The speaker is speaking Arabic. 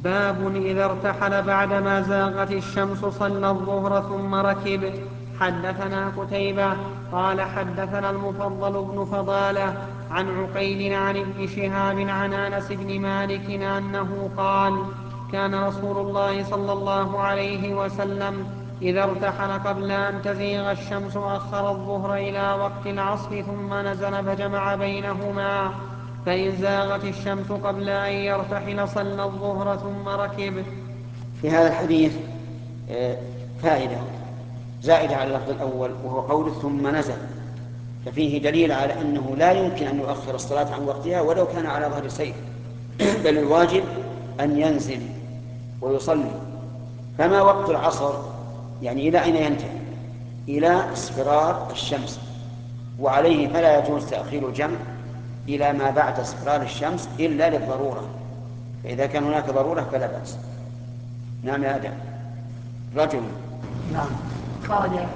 باب إذا ارتحل بعدما زاغت الشمس صلى الظهر ثم ركب. حدثنا قتيبة قال حدثنا المفضل بن فضالة عن عقيل عن ابن شهاب عن أنس بن مالك أنه قال كان رسول الله صلى الله عليه وسلم إذا ارتحل قبل أن تزيغ الشمس أخر الظهر إلى وقت العصر ثم نزل فجمع بينهما، فإن زاغت الشمس قبل أن يرتحل صلى الظهر ثم ركب. في هذا الحديث فائدة زائدة على اللفظ الأول، وهو قول ثم نزل، ففيه دليل على أنه لا يمكن أن يؤخر الصلاة عن وقتها ولو كان على ظهر سير، بل الواجب أن ينزل ويصلي. فما وقت العصر؟ يعني إلى أين ينتهي؟ إلى اصفرار الشمس، وعليه فلا يجوز تأخير الجمع إلى ما بعد اصفرار الشمس إلا للضرورة، فإذا كان هناك ضرورة فلا بأس. نعم يا آدم. رجل نعم خرج